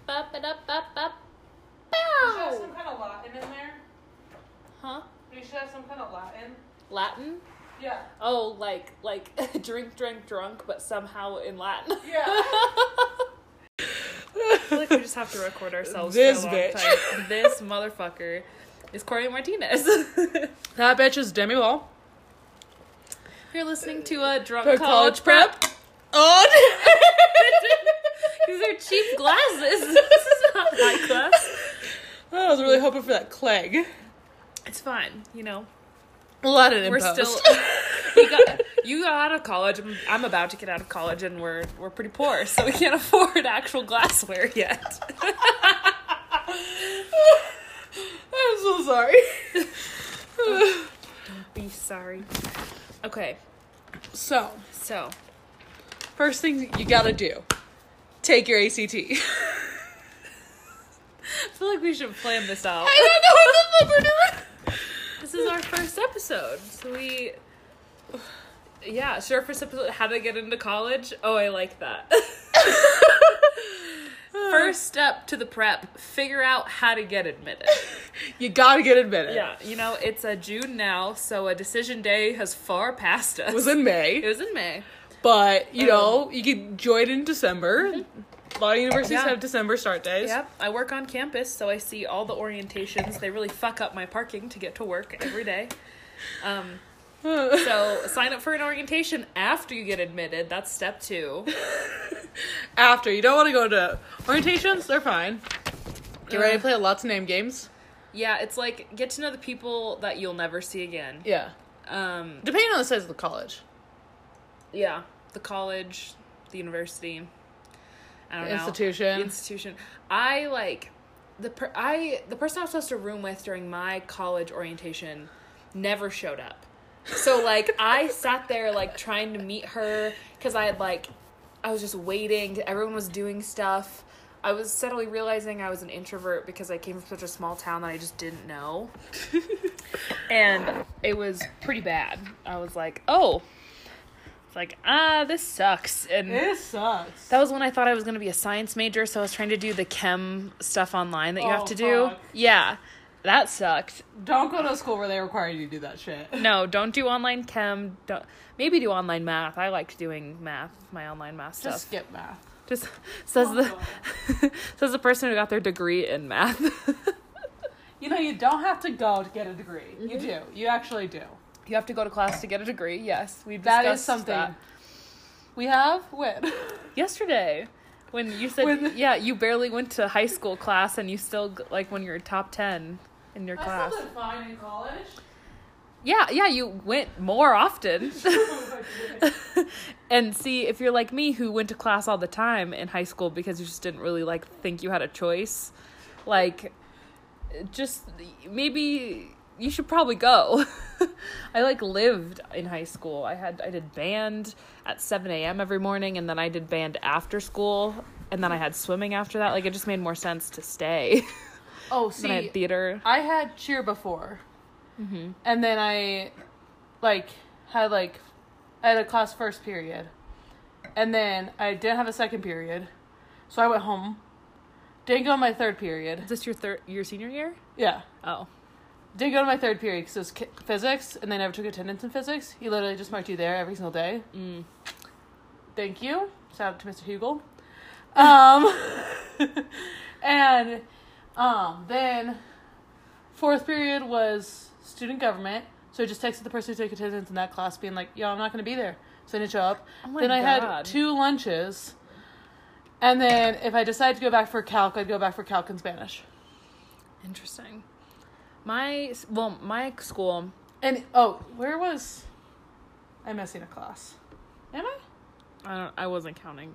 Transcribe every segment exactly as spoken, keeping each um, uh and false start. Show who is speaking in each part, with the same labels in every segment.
Speaker 1: Bop it up, bop, bop.
Speaker 2: You should have
Speaker 1: Bow!
Speaker 2: some kind of Latin in there.
Speaker 1: Huh?
Speaker 2: You should have some kind of Latin.
Speaker 1: Latin?
Speaker 2: Yeah.
Speaker 1: Oh, like, like, drink, drink, drunk, but somehow in Latin.
Speaker 2: Yeah.
Speaker 1: I feel like we just have to record ourselves
Speaker 2: This
Speaker 1: for a long
Speaker 2: bitch.
Speaker 1: time. This motherfucker is Corey Martinez.
Speaker 2: That bitch is Demi Wall.
Speaker 1: You're listening to a drunk
Speaker 2: For
Speaker 1: college,
Speaker 2: college
Speaker 1: prep.
Speaker 2: prep. Oh,
Speaker 1: These are cheap glasses. This is not high class.
Speaker 2: I was really hoping for that Clegg.
Speaker 1: It's fine, you know.
Speaker 2: A lot of
Speaker 1: We're
Speaker 2: impost.
Speaker 1: still. You got, you got out of college. I'm, I'm about to get out of college, and we're we're pretty poor, so we can't afford actual glassware yet.
Speaker 2: I'm so sorry.
Speaker 1: Don't be sorry. Okay,
Speaker 2: So,
Speaker 1: so
Speaker 2: first thing you gotta do, take your A C T.
Speaker 1: I feel like we should plan this out.
Speaker 2: I don't know what the fuck we're doing.
Speaker 1: This is our first episode, so we. Yeah, so our first episode, how to get into college. Oh, I like that. First step to the prep, figure out how to get admitted.
Speaker 2: You gotta get admitted.
Speaker 1: Yeah, you know, it's a June now, so a decision day has far passed us.
Speaker 2: It was in May.
Speaker 1: It was in May.
Speaker 2: But, you
Speaker 1: Um,
Speaker 2: know, you could join in December. A lot of universities
Speaker 1: Yeah.
Speaker 2: have December start days.
Speaker 1: Yep, I work on campus, so I see all the orientations. They really fuck up my parking to get to work every day. Um, so sign up for an orientation after you get admitted. That's step two.
Speaker 2: After. You don't want to go to orientations, they're fine. Get ready to play lots of name games.
Speaker 1: Yeah, it's like, get to know the people that you'll never see again.
Speaker 2: Yeah.
Speaker 1: Um,
Speaker 2: Depending on the size of the college.
Speaker 1: yeah, the college, the university, I don't
Speaker 2: The
Speaker 1: know.
Speaker 2: institution.
Speaker 1: The institution. I, like, the per- I the person I was supposed to room with during my college orientation never showed up. So, like, I sat there, like, trying to meet her, because I had, like, I was just waiting. Everyone was doing stuff. I was suddenly realizing I was an introvert because I came from such a small town that I just didn't know. And it was pretty bad. I was like, oh. It's like, ah, this sucks. And
Speaker 2: It sucks.
Speaker 1: that was when I thought I was going to be a science major, so I was trying to do the chem stuff online that you have
Speaker 2: Oh,
Speaker 1: to do.
Speaker 2: fuck.
Speaker 1: Yeah, that sucked.
Speaker 2: Don't go to a school where they require you to do that shit.
Speaker 1: No, don't do online chem. Don't maybe do online math. I liked doing math, my online math stuff.
Speaker 2: Just skip math.
Speaker 1: Just says
Speaker 2: Oh,
Speaker 1: the says the person who got their degree in math.
Speaker 2: You know, you don't have to go to get a degree.
Speaker 1: Mm-hmm.
Speaker 2: You do. You actually do.
Speaker 1: You have to go to class to get a degree. Yes, we
Speaker 2: That
Speaker 1: discussed
Speaker 2: is something.
Speaker 1: that
Speaker 2: We have? When?
Speaker 1: yesterday. When you said,
Speaker 2: When-
Speaker 1: yeah, you barely went to high school class and you still, like, when you're top ten in your class.
Speaker 2: I still did fine in college.
Speaker 1: Yeah, yeah, you went more often. And see, if you're like me who went to class all the time in high school because you just didn't really, like, think you had a choice, like, just maybe you should probably go. I, like, lived in high school. I had I did band at seven a.m. every morning, and then I did band after school, and then I had swimming after that. Like, it just made more sense to stay.
Speaker 2: Oh,
Speaker 1: Then I
Speaker 2: see,
Speaker 1: had theater.
Speaker 2: I had cheer before.
Speaker 1: Mm-hmm.
Speaker 2: And then I, like, had, like, I had a class first period. And then I didn't have a second period. So I went home. Didn't go to my third period.
Speaker 1: Is this your third, your senior year?
Speaker 2: Yeah.
Speaker 1: Oh.
Speaker 2: Didn't go to my third period because it was ki- physics, and they never took attendance in physics. He literally just marked you there every single day.
Speaker 1: Mm.
Speaker 2: Thank you. Shout out to Mister Hugel. Um, and um, then fourth period was student government. So I just texted the person who took attendance in that class being like, yo, I'm not going to be there. So I didn't show up.
Speaker 1: Oh my
Speaker 2: then I
Speaker 1: God.
Speaker 2: had two lunches. And then if I decided to go back for calc, I'd go back for calc and Spanish.
Speaker 1: Interesting. My, well, my school,
Speaker 2: And, oh, where was... I'm missing a class. Am I?
Speaker 1: I don't, I wasn't counting.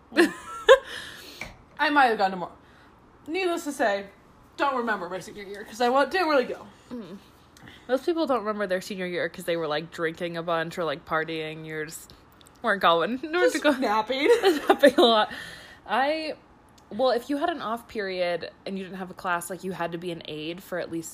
Speaker 2: I might have gone to more. Needless to say, don't remember my senior year because I wa- didn't really go.
Speaker 1: Most people don't remember their senior year because they were, like, drinking a bunch or, like, partying. You're just, weren't going. Nor to
Speaker 2: Just
Speaker 1: go
Speaker 2: napping.
Speaker 1: napping a lot. I, well, if you had an off period and you didn't have a class, like, you had to be an aide for at least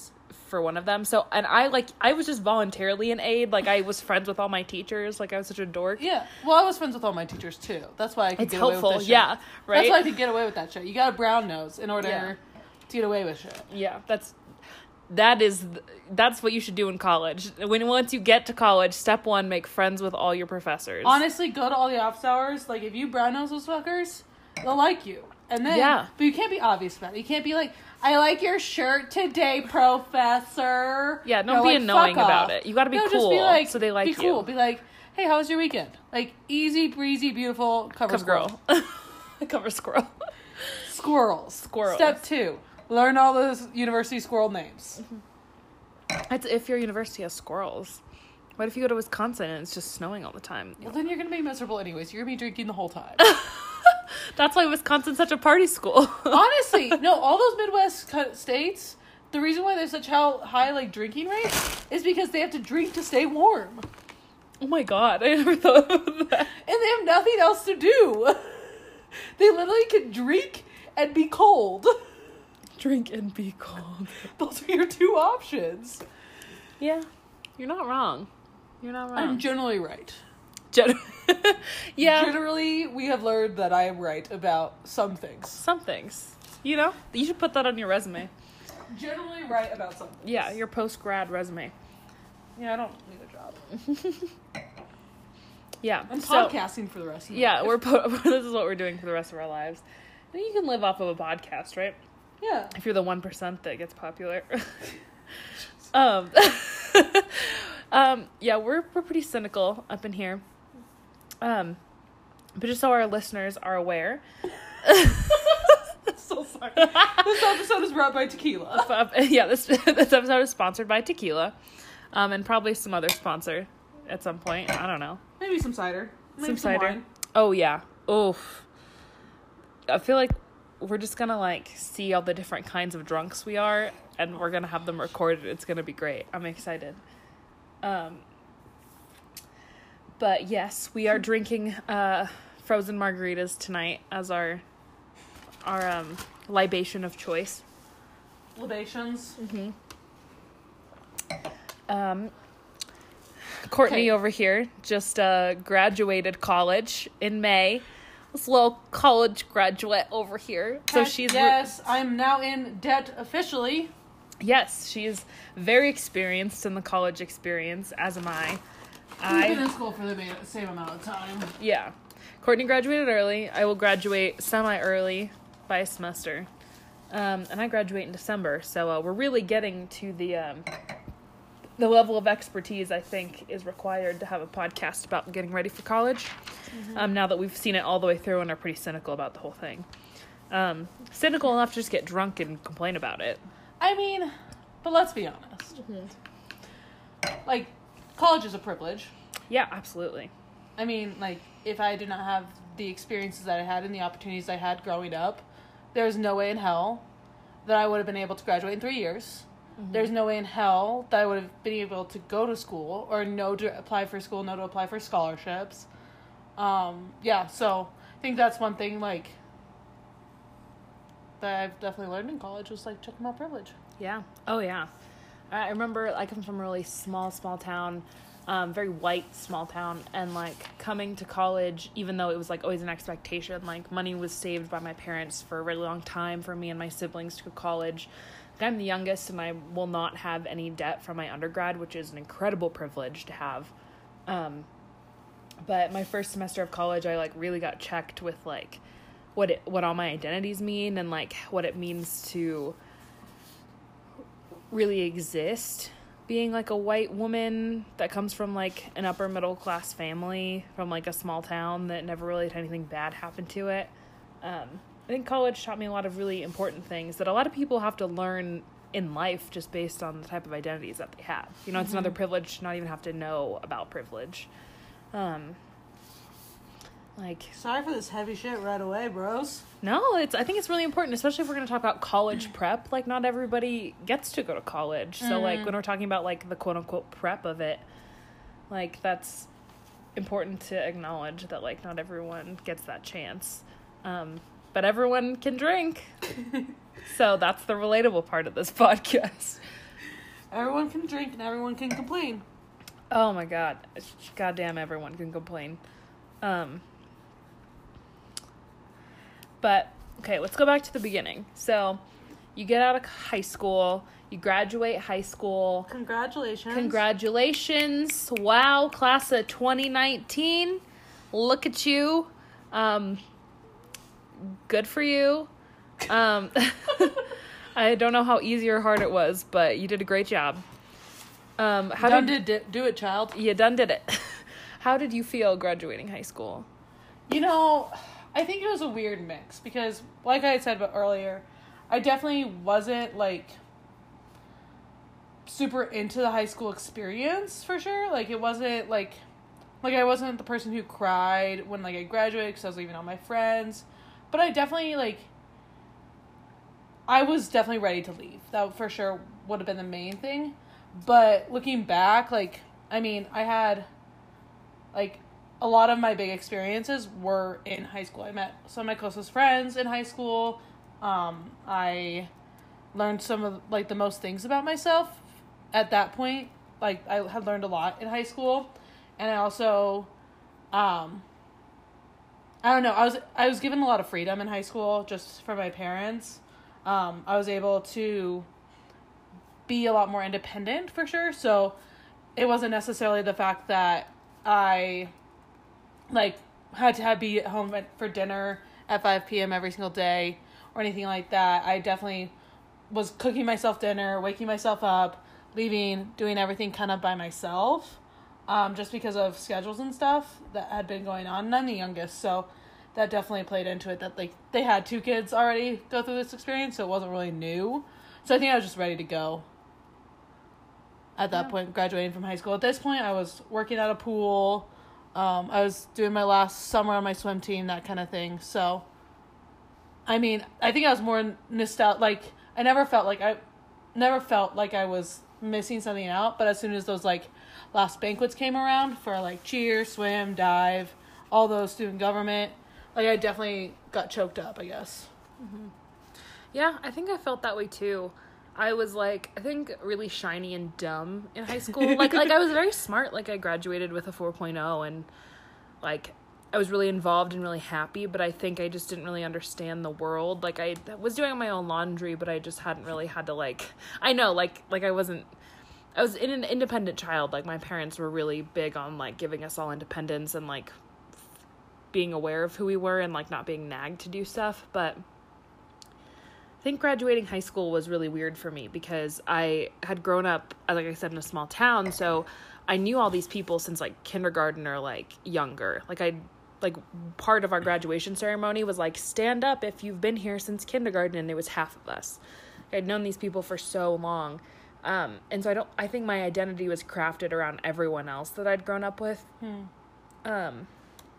Speaker 1: for one of them. So, and I, like, I was just voluntarily an aide. Like, I was friends with all my teachers. Like, I was such a dork.
Speaker 2: Yeah. Well, I was friends with all my teachers, too. That's why I could
Speaker 1: It's
Speaker 2: get
Speaker 1: helpful.
Speaker 2: away with this shit.
Speaker 1: Yeah, right?
Speaker 2: That's why I could get away with that shit. You got a brown nose in order
Speaker 1: Yeah.
Speaker 2: to get away with shit.
Speaker 1: Yeah, that's... That is, that's what you should do in college. When once you get to college, step one, make friends with all your professors.
Speaker 2: Honestly, go to all the office hours. Like, if you brown nose those fuckers, they'll like you. And then,
Speaker 1: Yeah.
Speaker 2: But you can't be obvious about it. You can't be like, I like your shirt today, professor.
Speaker 1: Yeah, don't
Speaker 2: No,
Speaker 1: be
Speaker 2: like,
Speaker 1: annoying
Speaker 2: fuck
Speaker 1: about
Speaker 2: off.
Speaker 1: it. You gotta be
Speaker 2: No,
Speaker 1: cool,
Speaker 2: just be like,
Speaker 1: so they like
Speaker 2: be
Speaker 1: you.
Speaker 2: cool. Be like, hey, how was your weekend? Like, easy, breezy, beautiful, cover,
Speaker 1: Cover
Speaker 2: squirrel.
Speaker 1: girl. Cover squirrel.
Speaker 2: Squirrels.
Speaker 1: Squirrels.
Speaker 2: Step two, learn all those university squirrel names.
Speaker 1: That's if your university has squirrels. What if you go to Wisconsin and it's just snowing all the time?
Speaker 2: Well, then you're going to be miserable anyways. You're going to be drinking the whole time.
Speaker 1: That's why Wisconsin's such a party school.
Speaker 2: Honestly, no, all those Midwest co- states, the reason why there's such how high, like, drinking rates is because they have to drink to stay warm.
Speaker 1: Oh my god, I never thought of that.
Speaker 2: And they have nothing else to do. They literally can drink and be cold.
Speaker 1: Drink and be cold.
Speaker 2: Those are your two options.
Speaker 1: Yeah, you're not wrong. You're not wrong.
Speaker 2: I'm generally right.
Speaker 1: Gen- yeah.
Speaker 2: Generally, we have learned that I am right about some things.
Speaker 1: Some things. You know? You should put that on your resume.
Speaker 2: Generally right about some things.
Speaker 1: Yeah, your post-grad resume.
Speaker 2: Yeah, I don't need a job.
Speaker 1: Yeah.
Speaker 2: I'm
Speaker 1: so,
Speaker 2: podcasting for the rest of my
Speaker 1: Yeah,
Speaker 2: life.
Speaker 1: we're po- this is what we're doing for the rest of our lives. I think you can live off of a podcast, right?
Speaker 2: Yeah.
Speaker 1: If you're the one percent that gets popular. um, um, yeah, we're we're pretty cynical up in here. Um, but just so our listeners are aware.
Speaker 2: So sorry. This episode is brought by tequila.
Speaker 1: uh, yeah, this this episode is sponsored by tequila, um, and probably some other sponsor at some point. I don't know.
Speaker 2: Maybe some cider. Maybe
Speaker 1: Some
Speaker 2: some,
Speaker 1: cider.
Speaker 2: wine.
Speaker 1: Oh yeah. Oof. I feel like we're just gonna like see all the different kinds of drunks we are, and we're gonna have them recorded. It's gonna be great. I'm excited. Um. But yes, we are drinking uh, frozen margaritas tonight as our our um, libation of choice.
Speaker 2: Libations.
Speaker 1: Mm-hmm. Um. Courtney
Speaker 2: Okay.
Speaker 1: over here just uh, graduated college in May. This little college graduate over here. So
Speaker 2: Heck
Speaker 1: she's
Speaker 2: yes, I'm now in debt officially.
Speaker 1: yes, she's very experienced in the college experience, as am I.
Speaker 2: We've been
Speaker 1: I
Speaker 2: in school for the ma- same amount of time.
Speaker 1: yeah. Courtney graduated early. I will graduate semi-early by a semester. Um, and I graduate in December, so uh, we're really getting to the um, the level of expertise I think is required to have a podcast about getting ready for college. Mm-hmm. Um, now that we've seen it all the way through and are pretty cynical about the whole thing. Um, cynical enough to just get drunk and complain about it.
Speaker 2: I mean, but let's be honest.
Speaker 1: Mm-hmm.
Speaker 2: Like, college is a privilege.
Speaker 1: Yeah, absolutely.
Speaker 2: I mean, like, if I did not have the experiences that I had and the opportunities I had growing up, there's no way in hell that I would have been able to graduate in three years. Mm-hmm. There's no way in hell that I would have been able to go to school or know to apply for school, know to apply for scholarships. Um, yeah, so I think that's one thing, like, that I've definitely learned in college was, like, checking out privilege.
Speaker 1: Yeah. Oh, yeah. I remember I come from a really small, small town, um, very white small town, and, like, coming to college, even though it was, like, always an expectation, like, money was saved by my parents for a really long time for me and my siblings to go to college. I'm the youngest, and I will not have any debt from my undergrad, which is an incredible privilege to have. Um, but my first semester of college, I, like, really got checked with, like, what it, what all my identities mean and, like, what it means to really exist being, like, a white woman that comes from, like, an upper middle class family from, like, a small town that never really had anything bad happen to it. Um, I think college taught me a lot of really important things that a lot of people have to learn in life just based on the type of identities that they have. You know, it's
Speaker 2: Mm-hmm.
Speaker 1: another privilege to not even have to know about privilege. Um, like,
Speaker 2: Sorry for this heavy shit right away, bros.
Speaker 1: no, it's, I think it's really important, especially if we're going to talk about college prep. Like, not everybody gets to go to college. So, like, when we're talking about, like, the quote-unquote prep of it, like, that's important to acknowledge that, like, not everyone gets that chance. Um, but everyone can drink. So that's the relatable part of this podcast.
Speaker 2: everyone can drink and everyone can complain.
Speaker 1: Oh my god. Goddamn, everyone can complain. Um, but, okay, let's go back to the beginning. So, you get out of high school, you graduate high school.
Speaker 2: Congratulations.
Speaker 1: Congratulations. Wow, class of twenty nineteen. Look at you. Um, good for you. Um, I don't know how easy or hard it was, but you did a great job. Um, how
Speaker 2: done
Speaker 1: did,
Speaker 2: did do it, child.
Speaker 1: You done did it. How did you feel graduating high school?
Speaker 2: You know, I think it was a weird mix because, like I had said earlier, I definitely wasn't, like, super into the high school experience, for sure. Like, it wasn't, like, like, I wasn't the person who cried when, like, I graduated because I was leaving all my friends. But I definitely, like, I was definitely ready to leave. That, for sure, would have been the main thing. But looking back, like, I mean, I had, like, a lot of my big experiences were in high school. I met some of my closest friends in high school. Um, I learned some of, like, the most things about myself at that point. Like, I had learned a lot in high school. And I also, um, I don't know, I was, I was given a lot of freedom in high school just from my parents. Um, I was able to be a lot more independent, for sure. So it wasn't necessarily the fact that I, like, had to have, be at home for dinner at five p.m. every single day or anything like that. I definitely was cooking myself dinner, waking myself up, leaving, doing everything kind of by myself, um, just because of schedules and stuff that had been going on. And I'm the youngest, so that definitely played into it, that, like, they had two kids already go through this experience, so it wasn't really new. So I think I was just ready to go at that yeah. point, graduating from high school. At this point, I was working at a pool. Um, I was doing my last summer on my swim team, that kind of thing. So, I mean, I think I was more nostalgic. Like, I never felt like I, never felt like I was missing something out. But as soon as those, like, last banquets came around for, like, cheer, swim, dive, all those, student government, like, I definitely got choked up, I guess.
Speaker 1: Mm-hmm. Yeah, I think I felt that way too. I was, like, I think really shiny and dumb in high school. Like, like I was very smart. Like, I graduated with a four point oh and, like, I was really involved and really happy, but I think I just didn't really understand the world. Like, I was doing my own laundry, but I just hadn't really had to, like, I know, like, like I wasn't, I was in an independent child. Like, my parents were really big on, like, giving us all independence and, like, being aware of who we were and, like, not being nagged to do stuff, but I think graduating high school was really weird for me because I had grown up, like I said, in a small town, so I knew all these people since, like, kindergarten or, like, younger. Like, I, like, part of our graduation ceremony was, like, stand up if you've been here since kindergarten, and it was half of us. I'd known these people for so long, um, and so I don't, I think my identity was crafted around everyone else that I'd grown up with.
Speaker 2: Hmm.
Speaker 1: Um,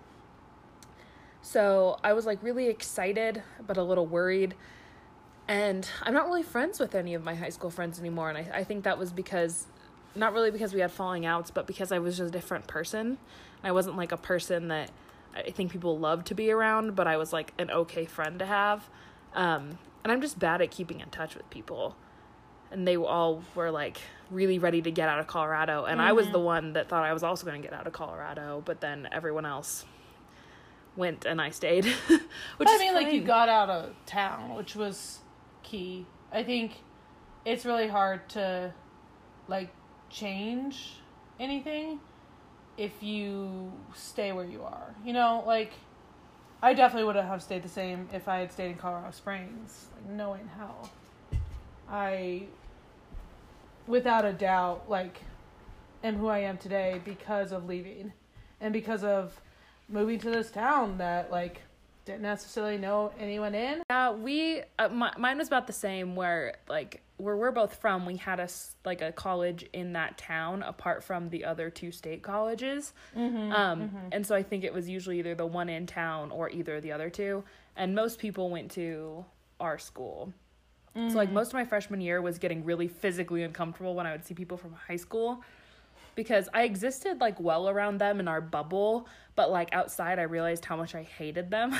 Speaker 1: so I was, like, really excited, but a little worried. And I'm not really friends with any of my high school friends anymore. And I, I think that was because, not really because we had falling outs, but because I was just a different person. I wasn't, like, a person that I think people loved to be around, but I was, like, an okay friend to have. Um, and I'm just bad at keeping in touch with people. And they all were, like, really ready to get out of Colorado. And mm-hmm. I was the one that thought I was also going to get out of Colorado, but then everyone else went and I stayed. Which
Speaker 2: I
Speaker 1: is
Speaker 2: mean,
Speaker 1: fine.
Speaker 2: Like, you got out of town, which was key. I think it's really hard to, like, change anything if you stay where you are. You know, like, I definitely wouldn't have stayed the same if I had stayed in Colorado Springs. Like, no way in hell. I, without a doubt, like, am who I am today because of leaving. And because of moving to this town that, like, didn't necessarily know anyone in.
Speaker 1: Yeah, we, uh, my, mine was about the same where, like, where we're both from, we had a, like, a college in that town apart from the other two state colleges.
Speaker 2: Mm-hmm,
Speaker 1: um,
Speaker 2: mm-hmm.
Speaker 1: And so I think it was usually either the one in town or either the other two. And most people went to our school. Mm-hmm. So, like, most of my freshman year was getting really physically uncomfortable when I would see people from high school because I existed, like, well around them in our bubble, but, like, outside I realized how much I hated them.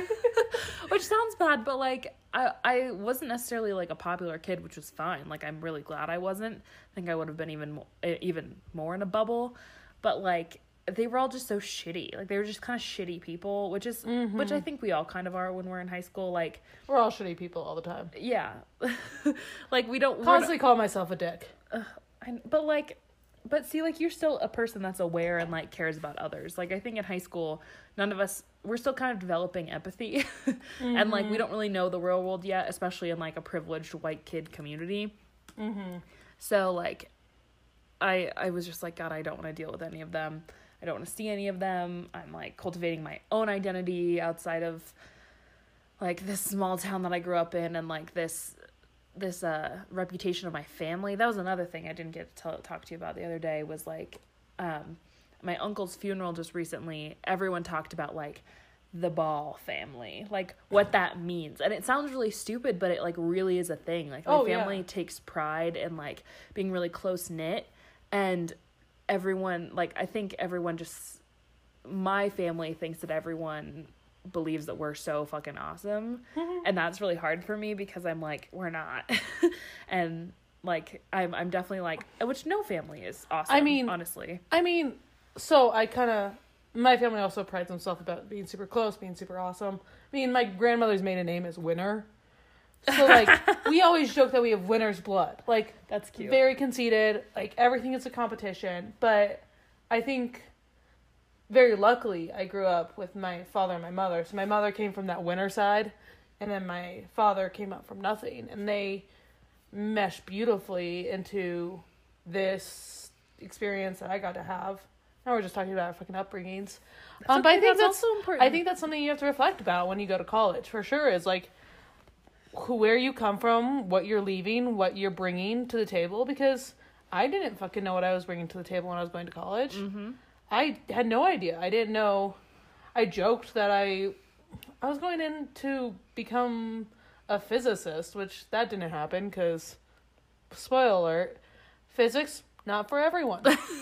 Speaker 1: Which sounds bad, but, like, I, I wasn't necessarily, like, a popular kid, which was fine. Like, I'm really glad I wasn't. I think I would have been even more, even more in a bubble. But, like, they were all just so shitty. Like, they were just kind of shitty people, which is, mm-hmm. which I think we all kind of are when we're in high school. Like,
Speaker 2: we're all shitty people all the time.
Speaker 1: Yeah. Like, we don't...
Speaker 2: Constantly call myself a dick.
Speaker 1: Uh, I, but, like... But see, like, you're still a person that's aware and, like, cares about others. Like, I think in high school, none of us... We're still kind of developing empathy. Mm-hmm. And, like, we don't really know the real world yet, especially in, like, a privileged white kid community.
Speaker 2: Mm-hmm.
Speaker 1: So, like, I I was just like, God, I don't want to deal with any of them. I don't want to see any of them. I'm, like, cultivating my own identity outside of, like, this small town that I grew up in and, like, this this uh reputation of my family. That was another thing I didn't get to tell, talk to you about the other day was, like, um, my uncle's funeral just recently. Everyone talked about, like, the Ball family, like, what that means. And it sounds really stupid, but it, like, really is a thing. Like, my
Speaker 2: oh,
Speaker 1: family
Speaker 2: yeah.
Speaker 1: takes pride in, like, being really close-knit. And everyone, like, I think everyone just, my family thinks that everyone believes that we're so fucking awesome. Mm-hmm. And that's really hard for me because I'm like, we're not. And, like, I'm I'm definitely like, which no family is awesome,
Speaker 2: I mean,
Speaker 1: honestly.
Speaker 2: I mean, so I kind of, my family also prides themselves about being super close, being super awesome. I mean, my grandmother's maiden name is Winner. So, like, we always joke that we have winner's blood. Like,
Speaker 1: that's cute.
Speaker 2: Very conceited. Like, everything is a competition. But I think, very luckily, I grew up with my father and my mother. So my mother came from that winner side, and then my father came up from nothing. And they meshed beautifully into this experience that I got to have. Now we're just talking about our fucking upbringings. Um,
Speaker 1: okay,
Speaker 2: but I think
Speaker 1: that's,
Speaker 2: that's
Speaker 1: also important.
Speaker 2: I think that's something you have to reflect about when you go to college, for sure, is, like, who, where you come from, what you're leaving, what you're bringing to the table, because I didn't fucking know what I was bringing to the table when I was going to college.
Speaker 1: Mm-hmm.
Speaker 2: I had no idea. I didn't know. I joked that I, I was going in to become a physicist, which that didn't happen because, spoiler alert, physics, not for everyone.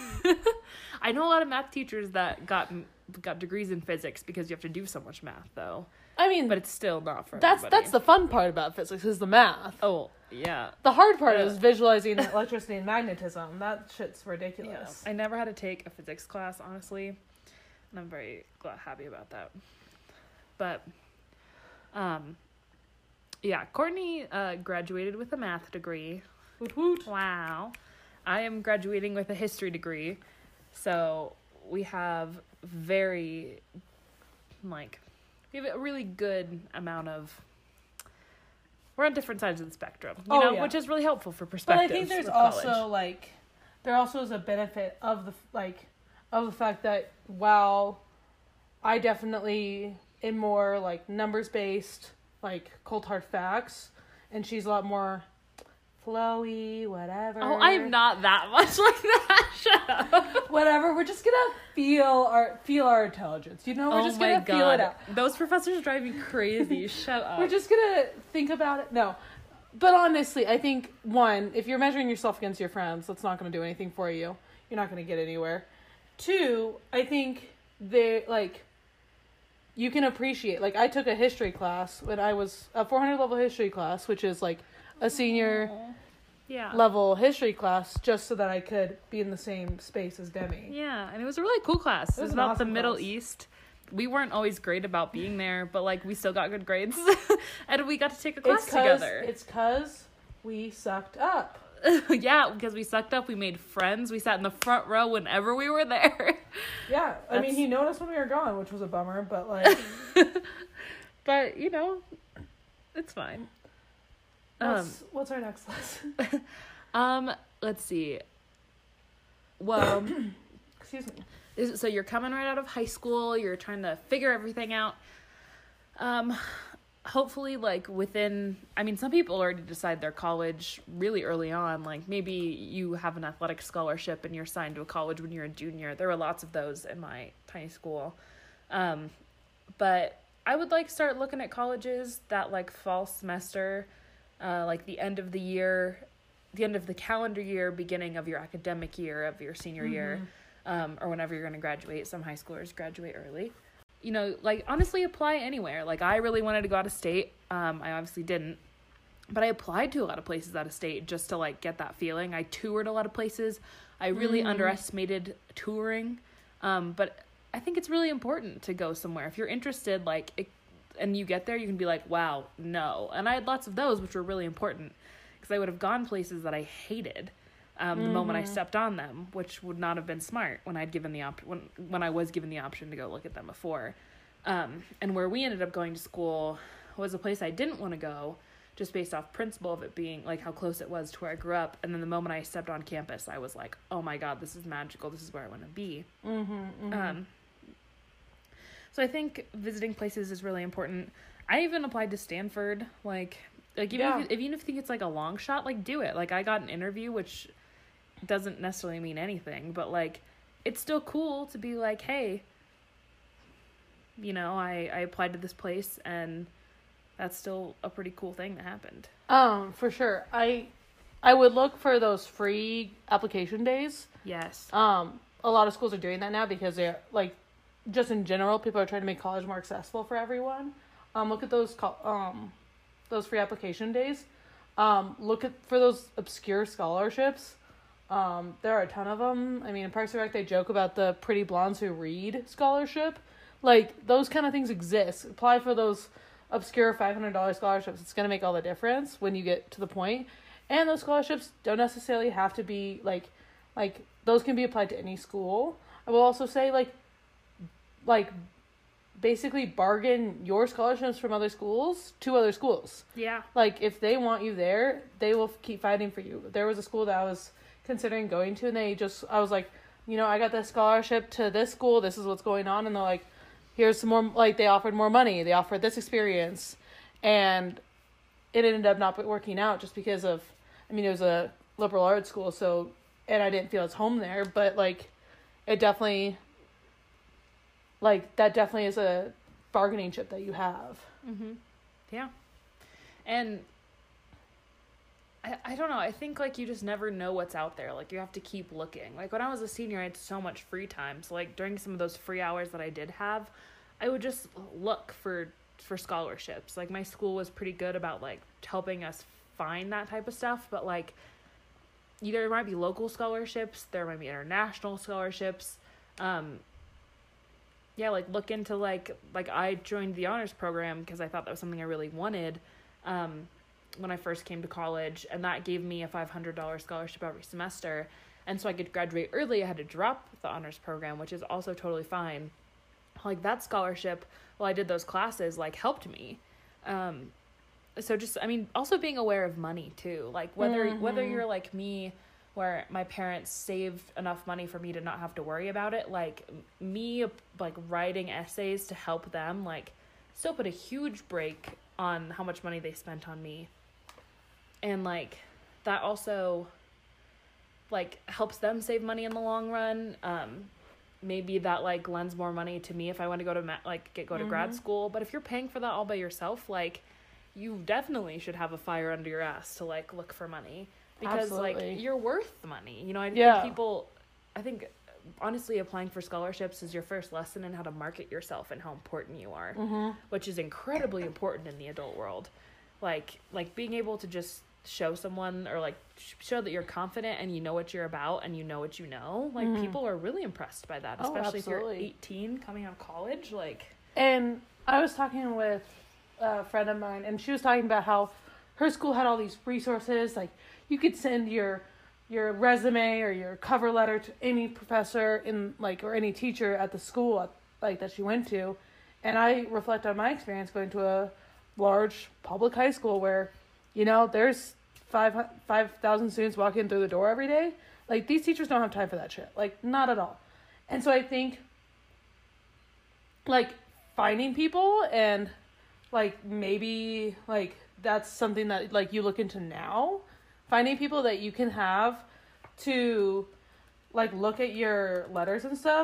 Speaker 1: I know a lot of math teachers that got got degrees in physics because you have to do so much math, though.
Speaker 2: I mean,
Speaker 1: but it's still not for
Speaker 2: that's
Speaker 1: everybody.
Speaker 2: that's the fun part about physics is the math.
Speaker 1: Oh yeah.
Speaker 2: The hard part
Speaker 1: yeah.
Speaker 2: is visualizing electricity and magnetism. That shit's ridiculous.
Speaker 1: Yeah. I never had to take a physics class, honestly, and I'm very glad, happy about that. But, um, yeah, Courtney uh, graduated with a math degree.
Speaker 2: Woot woot.
Speaker 1: Wow. I am graduating with a history degree, so we have very, like. We have a really good amount of... We're on different sides of the spectrum, you
Speaker 2: oh,
Speaker 1: know,
Speaker 2: yeah.
Speaker 1: which is really helpful for perspective.
Speaker 2: But I think there's also, like... There also is a benefit of the, like... Of the fact that, while I definitely am more, like, numbers-based, like, cold hard facts, and she's a lot more flowy, whatever.
Speaker 1: Oh, I am not that much like that. Shut up.
Speaker 2: Whatever. We're just gonna feel our feel our intelligence. You know, we're
Speaker 1: oh
Speaker 2: just gonna
Speaker 1: God.
Speaker 2: feel it out.
Speaker 1: Those professors drive me crazy. Shut up.
Speaker 2: We're just gonna think about it. No, but honestly, I think one, if you're measuring yourself against your friends, that's not gonna do anything for you. You're not gonna get anywhere. Two, I think they like. You can appreciate. Like, I took a history class when I was a four hundred level history class, which is like a senior
Speaker 1: yeah.
Speaker 2: level history class, just so that I could be in the same space as Demi.
Speaker 1: Yeah, and it was a really cool class. It was, it was about awesome the Middle class. East. We weren't always great about being there, but, like, we still got good grades. And we got to take a class
Speaker 2: it's
Speaker 1: together.
Speaker 2: It's because we sucked up.
Speaker 1: Yeah, because we sucked up. We made friends. We sat in the front row whenever we were there.
Speaker 2: Yeah, I That's... mean, he noticed when we were gone, which was a bummer, but, like...
Speaker 1: But, you know, it's fine.
Speaker 2: What's, um, what's our next lesson?
Speaker 1: um, let's see. Well,
Speaker 2: excuse me.
Speaker 1: Is, so you're coming right out of high school. You're trying to figure everything out. Um, hopefully, like, within... I mean, some people already decide their college really early on. Like, maybe you have an athletic scholarship and you're signed to a college when you're a junior. There were lots of those in my tiny school. Um, but I would, like, start looking at colleges that, like, fall semester... Uh, like the end of the year, the end of the calendar year, beginning of your academic year of your senior mm-hmm. year, um, or whenever you're going to graduate. Some high schoolers graduate early. You know, like, honestly, apply anywhere. Like, I really wanted to go out of state. Um, I obviously didn't. But I applied to a lot of places out of state just to, like, get that feeling. I toured a lot of places. I really mm-hmm. underestimated touring. Um, but I think it's really important to go somewhere. If you're interested, like, it, and you get there, you can be like, wow, no. And I had lots of those, which were really important. Because I would have gone places that I hated um, mm-hmm. the moment I stepped on them, which would not have been smart when I'd given the op- when when I was given the option to go look at them before. Um, and where we ended up going to school was a place I didn't want to go, just based off principle of it being, like, how close it was to where I grew up. And then the moment I stepped on campus, I was like, oh my God, this is magical. This is where I want to be.
Speaker 2: Mm-hmm, mm-hmm.
Speaker 1: Um, so I think visiting places is really important. I even applied to Stanford, like, like even,
Speaker 2: yeah.
Speaker 1: if, even if you think it's, like, a long shot, like, do it. Like, I got an interview, which doesn't necessarily mean anything, but, like, it's still cool to be like, hey, you know, I, I applied to this place, and that's still a pretty cool thing that happened.
Speaker 2: Um, for sure. I I would look for those free application days.
Speaker 1: Yes.
Speaker 2: Um, a lot of schools are doing that now because they're, like, just in general, people are trying to make college more accessible for everyone. Um, look at those co- um those free application days. Um, look at for those obscure scholarships. Um, there are a ton of them. I mean, in Parks and Rec, they joke about the Pretty Blondes Who Read scholarship. Like, those kind of things exist. Apply for those obscure five hundred dollars scholarships. It's going to make all the difference when you get to the point. And those scholarships don't necessarily have to be, like, like, those can be applied to any school. I will also say, like, like, basically bargain your scholarships from other schools to other schools.
Speaker 1: Yeah.
Speaker 2: Like, if they want you there, they will keep fighting for you. There was a school that I was considering going to, and they just, I was like, you know, I got this scholarship to this school, this is what's going on, and they're like, here's some more, like, they offered more money, they offered this experience, and it ended up not working out just because of, I mean, it was a liberal arts school, so, and I didn't feel as home there, but, like, it definitely, like, that definitely is a bargaining chip that you have.
Speaker 1: Mm-hmm. Yeah. And I, I don't know, I think, like, you just never know what's out there. Like, you have to keep looking. Like, when I was a senior, I had so much free time. So, like, during some of those free hours that I did have, I would just look for, for scholarships. Like, my school was pretty good about, like, helping us find that type of stuff. But, like, either there might be local scholarships, there might be international scholarships. Um, yeah, like, look into, like, like, I joined the honors program because I thought that was something I really wanted. Um... when I first came to college, and that gave me a five hundred dollars scholarship every semester, and so I could graduate early. I had to drop the honors program, which is also totally fine. Like, that scholarship, while I did those classes, like, helped me. Um, so just, I mean, also being aware of money too, like, whether mm-hmm. whether you're like me, where my parents saved enough money for me to not have to worry about it, like, me, like, writing essays to help them, like, still put a huge break on how much money they spent on me. And, like, that also, like, helps them save money in the long run. Um, maybe that, like, lends more money to me if I want to go to, ma- like, get go to mm-hmm. grad school. But if you're paying for that all by yourself, like, you definitely should have a fire under your ass to, like, look for money. Because,
Speaker 2: Absolutely.
Speaker 1: like, you're worth the money. You know, I
Speaker 2: yeah.
Speaker 1: think people, I think, honestly, applying for scholarships is your first lesson in how to market yourself and how important you are.
Speaker 2: Mm-hmm.
Speaker 1: Which is incredibly important in the adult world. Like, like, being able to just show someone, or, like, show that you're confident and you know what you're about and you know what you know, like, mm-hmm. people are really impressed by that, especially
Speaker 2: oh,
Speaker 1: if you're eighteen coming out of college, like.
Speaker 2: And I was talking with a friend of mine, and she was talking about how her school had all these resources, like, you could send your your resume or your cover letter to any professor in, like, or any teacher at the school, like, that she went to. And I reflect on my experience going to a large public high school where, you know, there's five five thousand students walking through the door every day. Like, these teachers don't have time for that shit. Like, not at all. And so I think, like, finding people and, like, maybe, like, that's something that, like, you look into now. Finding people that you can have to, like, look at your letters and stuff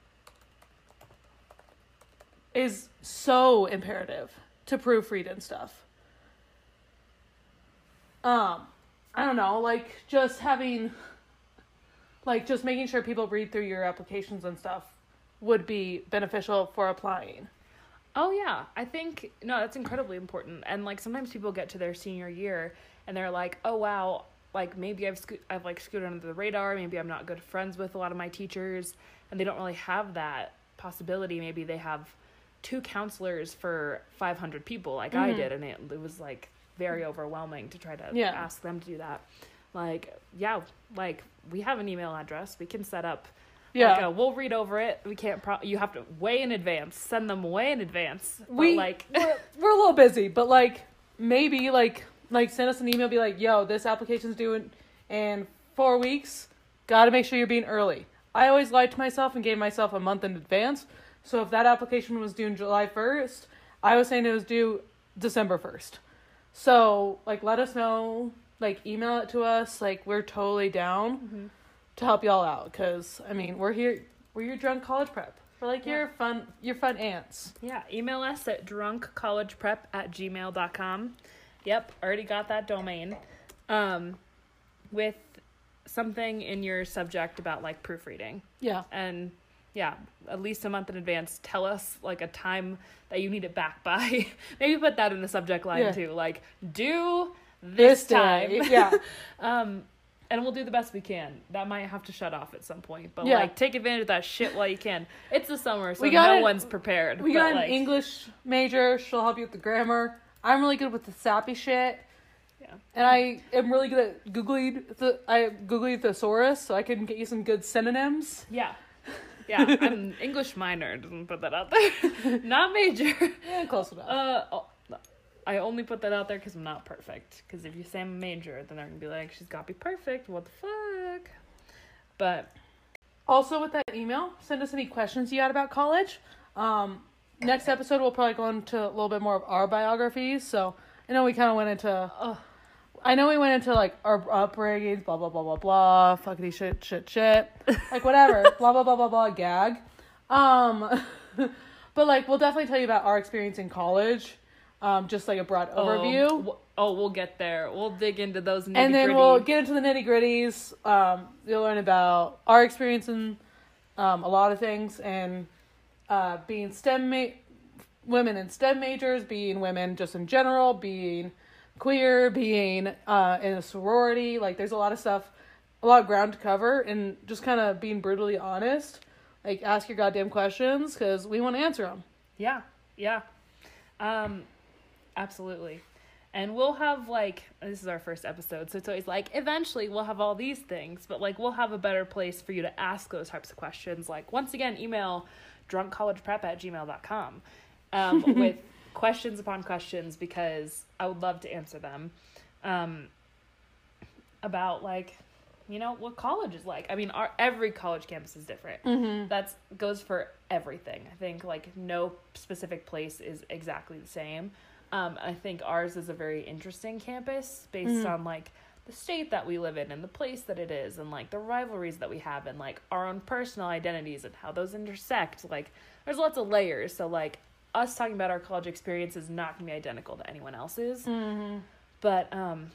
Speaker 2: is so imperative to proofread and stuff. Um, I don't know, like, just having, like, just making sure people read through your applications and stuff would be beneficial for applying.
Speaker 1: Oh, yeah. I think, no, that's incredibly important. And, like, sometimes people get to their senior year and they're like, oh, wow, like, maybe I've, sco- I've like, scooted under the radar. Maybe I'm not good friends with a lot of my teachers. And they don't really have that possibility. Maybe they have two counselors for five hundred people like mm-hmm. I did. And it, it was, like, very overwhelming to try to yeah. ask them to do that. Like, yeah, like, we have an email address. We can set up. Yeah. Like, uh, we'll read over it. We can't, pro- you have to way in advance. Send them way in advance. But,
Speaker 2: we,
Speaker 1: like,
Speaker 2: we're, we're a little busy, but, like, maybe, like, like, send us an email, be like, yo, this application's due in, in four weeks. Gotta make sure you're being early. I always lied to myself and gave myself a month in advance. So if that application was due on July first, I was saying it was due December first. So, like, let us know, like, email it to us. Like, we're totally down mm-hmm. to help y'all out. Because, I mean, we're here, we're your drunk college prep. We're, like, yeah. your fun, your fun aunts.
Speaker 1: Yeah, email us at drunkcollegeprep at gmail dot com. Yep, already got that domain. Um, with something in your subject about, like, proofreading.
Speaker 2: Yeah.
Speaker 1: And, yeah, at least a month in advance, tell us, like, a time that you need it back by. Maybe put that in the subject line, yeah. too. Like, do this, this time.
Speaker 2: Yeah.
Speaker 1: um, and we'll do the best we can. That might have to shut off at some point. But,
Speaker 2: yeah.
Speaker 1: like, take advantage of that shit while you can. It's the summer, so no an, one's prepared.
Speaker 2: We
Speaker 1: but,
Speaker 2: got an
Speaker 1: like,
Speaker 2: English major. She'll help you with the grammar. I'm really good with the sappy shit.
Speaker 1: Yeah.
Speaker 2: And I am really good at Googling the I Googled thesaurus, so I can get you some good synonyms.
Speaker 1: Yeah. Yeah, I'm an English minor. Doesn't put that out there. Not major.
Speaker 2: Yeah, close enough.
Speaker 1: Uh, I only put that out there because I'm not perfect. Because if you say I'm a major, then they're going to be like, she's got to be perfect. What the fuck? But.
Speaker 2: Also, with that email, send us any questions you had about college. Um, next episode, we'll probably go into a little bit more of our biographies. So, I know we kind of went into... Uh, I know we went into, like, our upbringings, blah, blah, blah, blah, blah, fuckity shit, shit, shit. Like, whatever. blah, blah, blah, blah, blah, gag. Um, but, like, we'll definitely tell you about our experience in college. Um, just, like, a broad overview.
Speaker 1: Oh, oh we'll get there. We'll dig into those nitty-gritty.
Speaker 2: And then we'll get into the nitty-gritties. Um, you'll learn about our experience in um, a lot of things. And uh, being STEM ma- women in STEM majors, being women just in general, being... queer, being uh, in a sorority, like there's a lot of stuff, a lot of ground to cover, and just kind of being brutally honest, like ask your goddamn questions, because we want to answer them.
Speaker 1: Yeah, yeah, um, absolutely. And we'll have, like, this is our first episode, so it's always like, eventually we'll have all these things, but, like, we'll have a better place for you to ask those types of questions. Like, once again, email drunkcollegeprep at gmail dot com um, with questions upon questions, because I would love to answer them um, about, like, you know, what college is like. I mean, our every college campus is different.
Speaker 2: Mm-hmm.
Speaker 1: That's goes for everything. I think, like, no specific place is exactly the same. Um, I think ours is a very interesting campus based mm-hmm. on, like, the state that we live in and the place that it is and, like, the rivalries that we have and, like, our own personal identities and how those intersect. Like, there's lots of layers. So, like, us talking about our college experience is not going to be identical to anyone else's.
Speaker 2: Mm-hmm.
Speaker 1: But, um,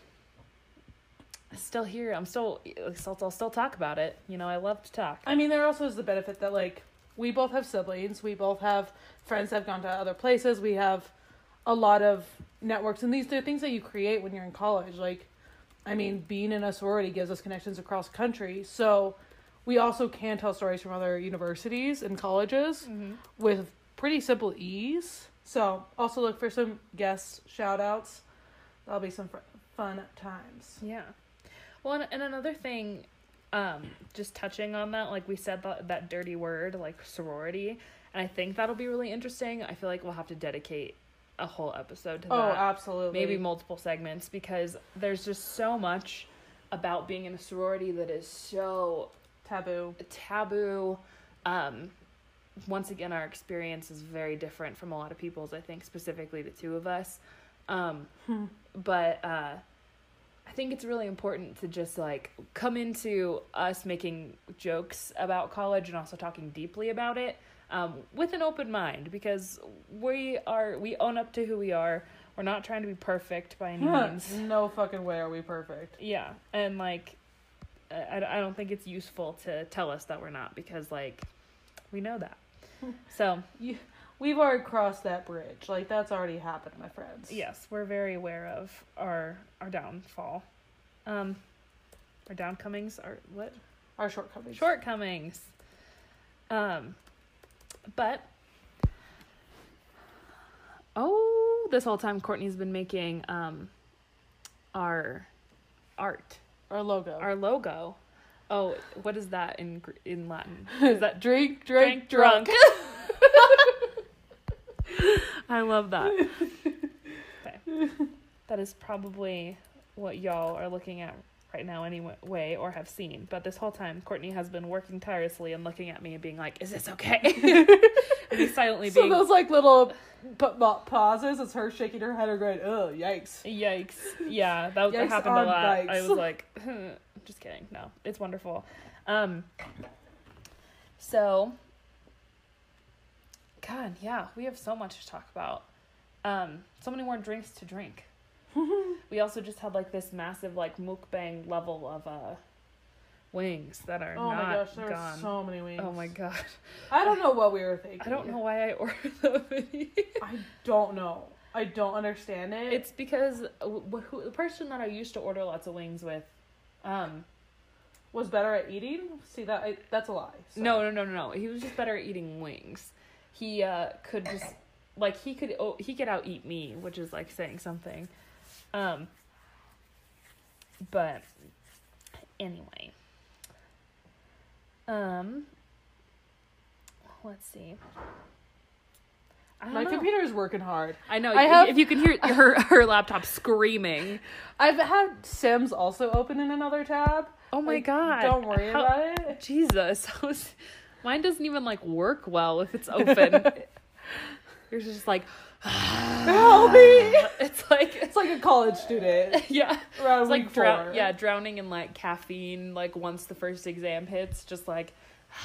Speaker 1: still here. I'm still, I'll, I'll still talk about it. You know, I love to talk.
Speaker 2: I mean, there also is the benefit that, like, we both have siblings. We both have friends that have gone to other places. We have a lot of networks. And these are things that you create when you're in college. Like, I mean, being in a sorority gives us connections across the country. So we also can tell stories from other universities and colleges mm-hmm. with pretty simple ease. So also look for some guest shout outs. That'll be some fr- fun times.
Speaker 1: Yeah. Well, and, and another thing, um, just touching on that, like we said that, that dirty word, like sorority, and I think that'll be really interesting. I feel like we'll have to dedicate a whole episode to
Speaker 2: oh,
Speaker 1: that.
Speaker 2: Oh, absolutely.
Speaker 1: Maybe multiple segments, because there's just so much about being in a sorority that is so
Speaker 2: taboo.
Speaker 1: Taboo. Um, once again, our experience is very different from a lot of people's, I think, specifically the two of us. Um,
Speaker 2: hmm.
Speaker 1: But uh, I think it's really important to just, like, come into us making jokes about college and also talking deeply about it um, with an open mind, because we are, we own up to who we are. We're not trying to be perfect by any means.
Speaker 2: No fucking way are we perfect.
Speaker 1: Yeah, and like, I, I don't think it's useful to tell us that we're not, because like, we know that. So
Speaker 2: you, we've already crossed that bridge. Like, that's already happened, my friends.
Speaker 1: Yes, we're very aware of our our downfall, um, our downcomings, our what?
Speaker 2: Our shortcomings.
Speaker 1: Shortcomings. Um, but oh, this whole time Courtney's been making um our art.
Speaker 2: Our logo.
Speaker 1: Our logo. Oh, what is that in in Latin? Is that
Speaker 2: drink, drink,
Speaker 1: drink drunk?
Speaker 2: drunk.
Speaker 1: I love that. Okay. That is probably what y'all are looking at right now anyway, or have seen. But this whole time, Courtney has been working tirelessly and looking at me and being like, "Is this okay?" And he's silently
Speaker 2: so
Speaker 1: being.
Speaker 2: So those like little pa- pa- pauses. It's her shaking her head or going, "Oh, yikes!"
Speaker 1: Yikes! Yeah, that, that
Speaker 2: Yikes
Speaker 1: happened a lot.
Speaker 2: bikes.
Speaker 1: I was like, just kidding. No, it's wonderful. Um. So. God, yeah, we have so much to talk about. Um, so many more drinks to drink. We also just had like this massive like mukbang level of uh wings that are
Speaker 2: oh
Speaker 1: not
Speaker 2: my gosh, there
Speaker 1: gone.
Speaker 2: are so many wings.
Speaker 1: Oh my god.
Speaker 2: I don't know what we were thinking.
Speaker 1: I don't know why I ordered them.
Speaker 2: I don't know. I don't understand it.
Speaker 1: It's because w- who, the person that I used to order lots of wings with, um,
Speaker 2: was better at eating. See that I, that's a lie. So.
Speaker 1: No, no, no, no, no. He was just better at eating wings. He uh could just like he could oh, he could out eat me, which is like saying something. Um. But anyway. Um. Let's see. I don't
Speaker 2: My
Speaker 1: know.
Speaker 2: computer is working hard.
Speaker 1: I know.
Speaker 2: I
Speaker 1: if,
Speaker 2: have-
Speaker 1: if you can hear her her laptop screaming.
Speaker 2: I've had Sims also open in another tab.
Speaker 1: Oh my
Speaker 2: Like,
Speaker 1: god!
Speaker 2: Don't worry
Speaker 1: How-
Speaker 2: about it.
Speaker 1: Jesus, I was, mine doesn't even like work well if it's open. Yours is just like,
Speaker 2: Help me!
Speaker 1: It's like
Speaker 2: It's like a college student.
Speaker 1: yeah,
Speaker 2: Around
Speaker 1: it's like
Speaker 2: week
Speaker 1: drown,
Speaker 2: four.
Speaker 1: yeah, drowning in like caffeine. Like once the first exam hits, just like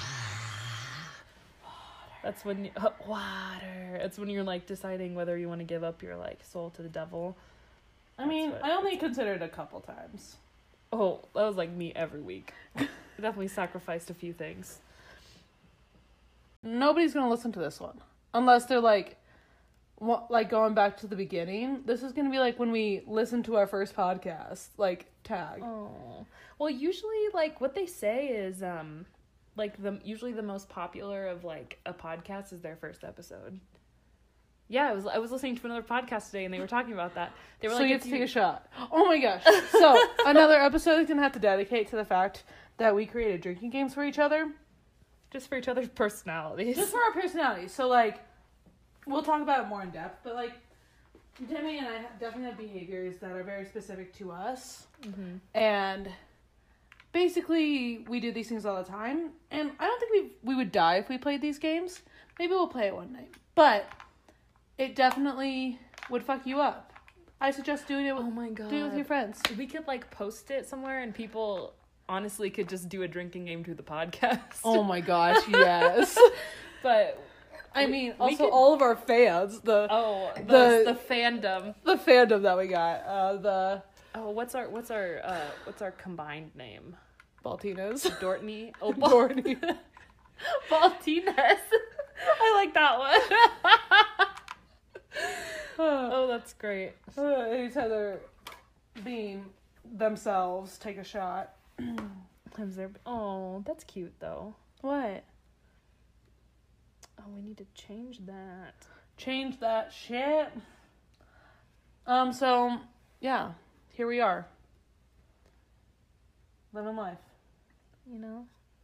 Speaker 1: that's when you, uh, water. It's when you're like deciding whether you want to give up your like soul to the devil.
Speaker 2: I mean,
Speaker 1: what-
Speaker 2: I only considered a couple times.
Speaker 1: Oh, that was like me every week. I definitely sacrificed a few things.
Speaker 2: Nobody's gonna listen to this one unless they're like, wa- like going back to the beginning. This is gonna be like when we listen to our first podcast, like tag.
Speaker 1: Oh, well, usually like what they say is um, like the usually the most popular of like a podcast is their first episode. Yeah, I was I was listening to another podcast today and they were talking about that. They were
Speaker 2: So
Speaker 1: like,
Speaker 2: you
Speaker 1: if
Speaker 2: have to take a shot. Oh my gosh! So another episode is gonna have to dedicate to the fact that we created drinking games for each other.
Speaker 1: just for each other's personalities.
Speaker 2: Just for our personalities. So, like, we'll talk about it more in depth, but, like, Demi and I have- definitely have behaviors that are very specific to us.
Speaker 1: Mm-hmm.
Speaker 2: And basically, we do these things all the time. And I don't think we we would die if we played these games. Maybe we'll play it one night. But it definitely would fuck you up. I suggest doing it with,
Speaker 1: Oh my god,
Speaker 2: do it with your friends.
Speaker 1: We could like post it somewhere and people honestly could just do a drinking game to the podcast.
Speaker 2: Oh my gosh, yes.
Speaker 1: But
Speaker 2: I
Speaker 1: We-
Speaker 2: mean,
Speaker 1: we
Speaker 2: also
Speaker 1: could-
Speaker 2: all of our fans, the
Speaker 1: oh, the
Speaker 2: The-
Speaker 1: the, fandom.
Speaker 2: the fandom that we got, uh, the
Speaker 1: Oh, what's our what's our uh what's our combined name?
Speaker 2: Baltinas.
Speaker 1: Dortney. Oh,
Speaker 2: Dorothy.
Speaker 1: Baltines. I like that one. Oh, that's great.
Speaker 2: Uh, anytime they're being themselves, take a shot.
Speaker 1: Times there. Oh, that's cute though.
Speaker 2: What?
Speaker 1: Oh, we need to change that.
Speaker 2: Change that shit. Um, so, yeah. Here we are. Living life.
Speaker 1: You know,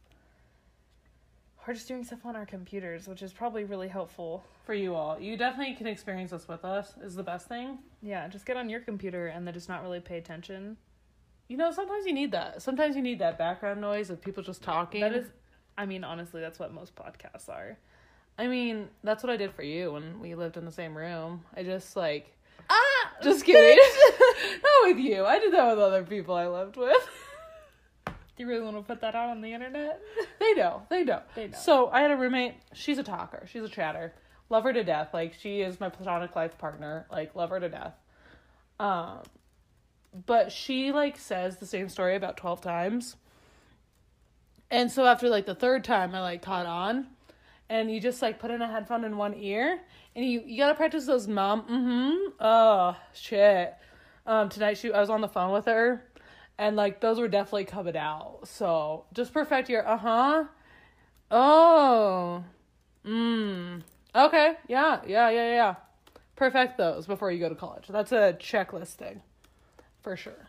Speaker 1: we're just doing stuff on our computers, which is probably really helpful.
Speaker 2: For you all. You definitely can experience this with us, is the best thing.
Speaker 1: Yeah, just get on your computer and then just not really pay attention.
Speaker 2: You know, sometimes you need that. Sometimes you need that background noise of people just talking.
Speaker 1: That is, I mean, honestly, that's what most podcasts are.
Speaker 2: I mean, that's what I did for you when we lived in the same room. I just, like...
Speaker 1: Ah,
Speaker 2: Just kidding. Not with you. I did that with other people I lived with.
Speaker 1: Do you really want to put that out on the internet?
Speaker 2: They know. They know.
Speaker 1: They know.
Speaker 2: So I had a roommate. She's a talker. She's a chatter. Love her to death. Like, she is my platonic life partner. Like, love her to death. Um, but she, like, says the same story about twelve times. And so after, like, the third time, I, like, caught on. And you just, like, put in a headphone in one ear. And you, you gotta practice those mom, mm-hmm. Oh, shit. Um, tonight, she I was on the phone with her. And, like, those were definitely coming out. So, just perfect your, uh-huh. Oh. Mmm. Okay, yeah, yeah, yeah, yeah. Perfect those before you go to college. That's a checklist thing, for sure.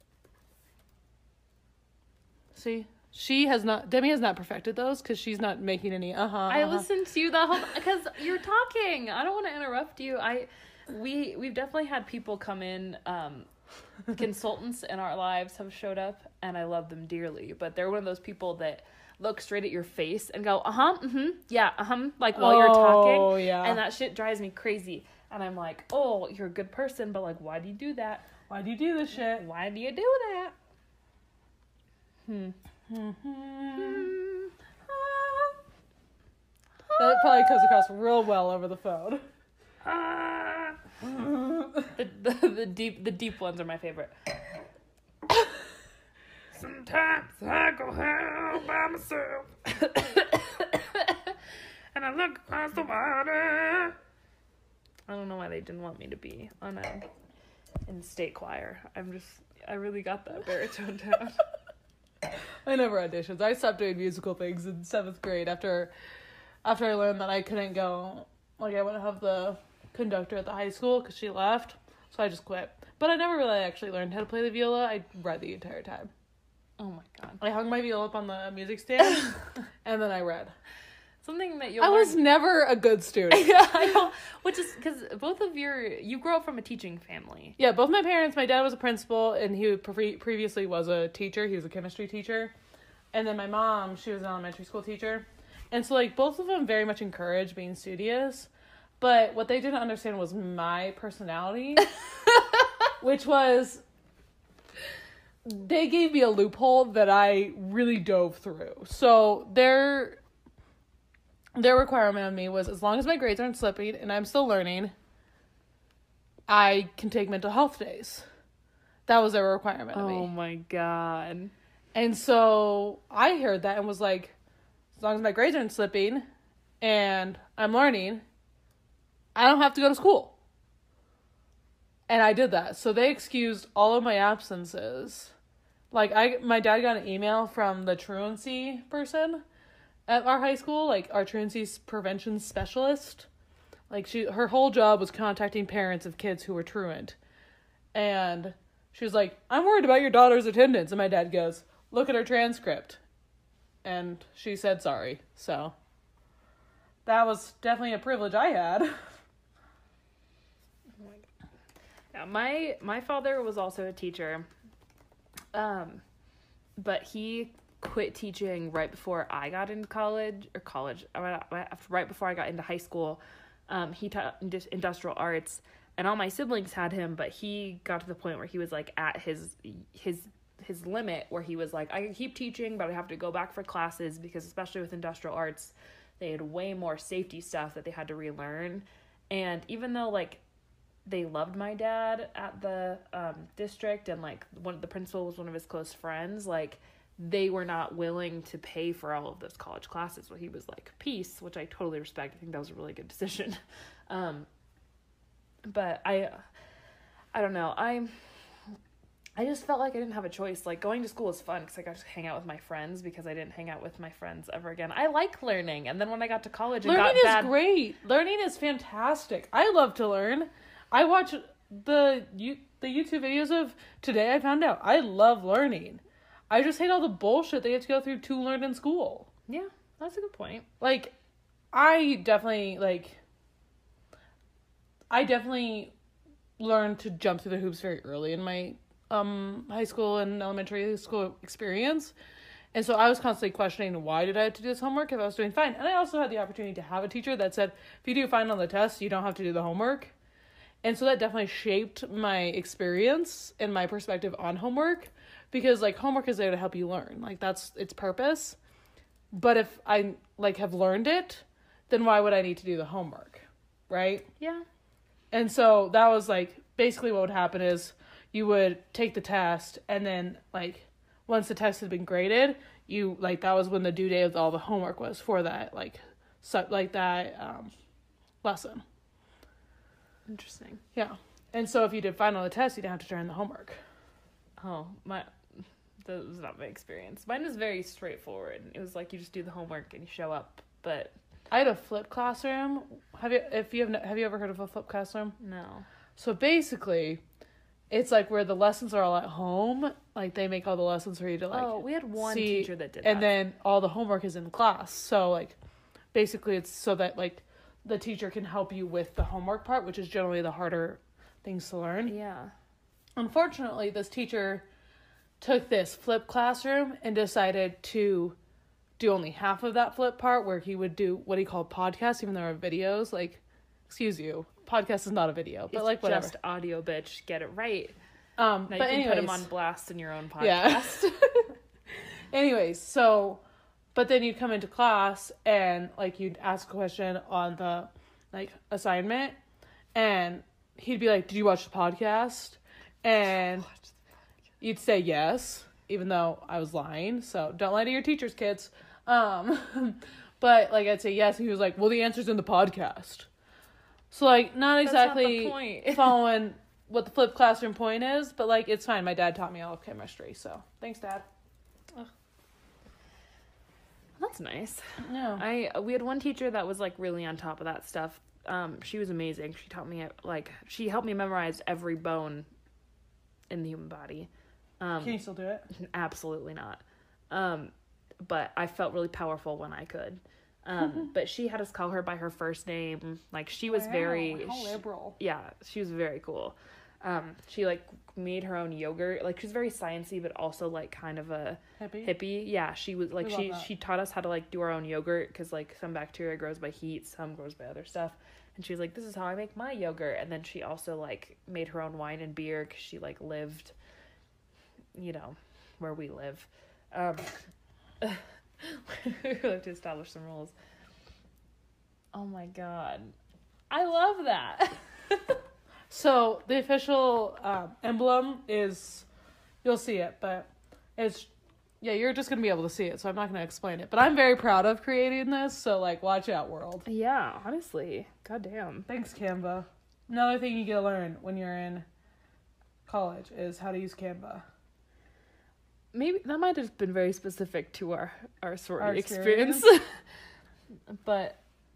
Speaker 2: See, she has not, Demi has not perfected those because she's not making any, uh-huh, uh-huh.
Speaker 1: I listened to you the whole, because you're talking. I don't want to interrupt you. I, we, we've definitely had people come in, um, consultants in our lives have showed up, and I love them dearly, but they're one of those people that look straight at your face and go, uh-huh, mm-hmm, yeah, uh-huh, like, while
Speaker 2: oh,
Speaker 1: you're talking,
Speaker 2: yeah.
Speaker 1: and that shit drives me crazy, and I'm like, oh, you're a good person, but, like, why do you do that?
Speaker 2: Why do you do this shit?
Speaker 1: Why do you do that? Hmm.
Speaker 2: That probably comes across real well over the phone.
Speaker 1: Ah. the, the, the deep, the deep ones are my favorite. Sometimes I go home by myself and I look across the water. I don't know why they didn't want me to be on a in state choir. I'm just, I really got that baritone down.
Speaker 2: I never auditioned. I stopped doing musical things in seventh grade after after I learned that I couldn't go, like, I wouldn't have the conductor at the high school because she left, so I just quit. But I never really actually learned how to play the viola. I read the entire time.
Speaker 1: Oh my god.
Speaker 2: I hung my viola up on the music stand, and then I read.
Speaker 1: Something that you'll
Speaker 2: I
Speaker 1: learn...
Speaker 2: was never a good student.
Speaker 1: Yeah, I know. Which is, because both of your, you grew up from a teaching family.
Speaker 2: Yeah, both my parents, my dad was a principal, and he pre- previously was a teacher. He was a chemistry teacher. And then my mom, she was an elementary school teacher. And so, like, both of them very much encouraged being studious. But what they didn't understand was my personality, which was... They gave me a loophole that I really dove through. So their their requirement of me was, as long as my grades aren't slipping and I'm still learning, I can take mental health days. That was their requirement of me.
Speaker 1: Oh my god.
Speaker 2: And so I heard that and was like, as long as my grades aren't slipping and I'm learning, I don't have to go to school. And I did that. So they excused all of my absences. Like, I, my dad got an email from the truancy person at our high school, like, our truancy prevention specialist. Like, she, her whole job was contacting parents of kids who were truant. And she was like, I'm worried about your daughter's attendance. And my dad goes, look at her transcript. And she said sorry. So, that was definitely a privilege I had.
Speaker 1: Yeah, my my father was also a teacher, um, but he quit teaching right before I got into college, or college, right before I got into high school. Um, he taught industrial arts, and all my siblings had him, but he got to the point where he was, like, at his his his limit, where he was like, I can keep teaching, but I have to go back for classes, because especially with industrial arts, they had way more safety stuff that they had to relearn. And even though, like, they loved my dad at the um, district, and, like, one of the principal was one of his close friends, like, they were not willing to pay for all of those college classes. So he was like, peace, which I totally respect. I think that was a really good decision. Um, but I, I don't know. I, I just felt like I didn't have a choice. Like, going to school was fun because I got to hang out with my friends, because I didn't hang out with my friends ever again. I like learning. And then when I got to college, and
Speaker 2: learning
Speaker 1: got bad...
Speaker 2: is great. Learning is fantastic. I love to learn. I watch the you the YouTube videos of Today I Found Out. I love learning. I just hate all the bullshit they have to go through to learn in school.
Speaker 1: Yeah, that's a good point.
Speaker 2: Like, I definitely, like, I definitely learned to jump through the hoops very early in my um high school and elementary school experience. And so I was constantly questioning, why did I have to do this homework if I was doing fine? And I also had the opportunity to have a teacher that said, if you do fine on the test, you don't have to do the homework. And so that definitely shaped my experience and my perspective on homework, because, like, homework is there to help you learn. Like, that's its purpose. But if I, like, have learned it, then why would I need to do the homework? right?
Speaker 1: Yeah.
Speaker 2: And so that was, like, basically what would happen is you would take the test, and then, like, once the test had been graded, you, like, that was when the due date of all the homework was for that, like, su- like that um, lesson.
Speaker 1: Interesting.
Speaker 2: Yeah. And so if you did fine on the test, you didn't have to turn in the homework.
Speaker 1: Oh, my... That was not my experience. Mine was very straightforward. It was like you just do the homework and you show up, but...
Speaker 2: I had a flipped classroom. Have you, if you have, no, have you ever heard of a flipped classroom?
Speaker 1: No.
Speaker 2: So basically, it's like where the lessons are all at home. Like, they make all the lessons for you to, like,
Speaker 1: oh, we had one
Speaker 2: see,
Speaker 1: teacher that did
Speaker 2: and
Speaker 1: that.
Speaker 2: then all the homework is in class. So, like, basically it's so that, like, the teacher can help you with the homework part, which is generally the harder things to learn.
Speaker 1: Yeah.
Speaker 2: Unfortunately, this teacher took this flipped classroom and decided to do only half of that flip part, where he would do what he called podcasts, even though there are videos. Like, excuse you, podcast is not a video, but
Speaker 1: it's
Speaker 2: like whatever.
Speaker 1: Just audio, bitch. Get it right.
Speaker 2: Um,
Speaker 1: Now
Speaker 2: but
Speaker 1: you can
Speaker 2: anyways,
Speaker 1: put them on blast in your own podcast.
Speaker 2: yeah. Anyways, so, but then you'd come into class and, like, you'd ask a question on the, like, assignment, and he'd be like, "Did you watch the podcast?" And you'd say yes, even though I was lying. So don't lie to your teachers, kids. Um, but, like, I'd say yes. And he was like, "Well, the answer's in the podcast." So, like, not exactly
Speaker 1: That's not the point.
Speaker 2: following what the flipped classroom point is, but, like, it's fine. My dad taught me all of chemistry, so thanks, Dad.
Speaker 1: That's nice.
Speaker 2: No.
Speaker 1: I we had one teacher that was like really on top of that stuff. Um, she was amazing. She taught me like she helped me memorize every bone in the human body. Um,
Speaker 2: Can you still do it?
Speaker 1: Absolutely not. Um, but I felt really powerful when I could. Um, but she had us call her by her first name. Like, she was
Speaker 2: Wow,
Speaker 1: very
Speaker 2: how
Speaker 1: she-
Speaker 2: liberal.
Speaker 1: yeah, she was very cool. Um, she like made her own yogurt. Like, she's very sciencey, but also like kind of a
Speaker 2: Hippie.
Speaker 1: hippie. Yeah, she was like
Speaker 2: We love
Speaker 1: she
Speaker 2: that.
Speaker 1: she taught us how to like do our own yogurt, because like some bacteria grows by heat, some grows by other stuff. And she was like, "This is how I make my yogurt." And then she also like made her own wine and beer, because she like lived, you know, where we live. Um, we have to establish some rules. Oh my god, I love that.
Speaker 2: So the official um, emblem is, you'll see it, but it's, yeah, you're just gonna be able to see it, so I'm not gonna explain it. But I'm very proud of creating this, so, like, watch out, world.
Speaker 1: Yeah, honestly, goddamn.
Speaker 2: Thanks, Canva. Another thing you get to learn when you're in college is how to use Canva.
Speaker 1: Maybe that might have been very specific to our our sorority
Speaker 2: Our
Speaker 1: experience.
Speaker 2: experience.
Speaker 1: But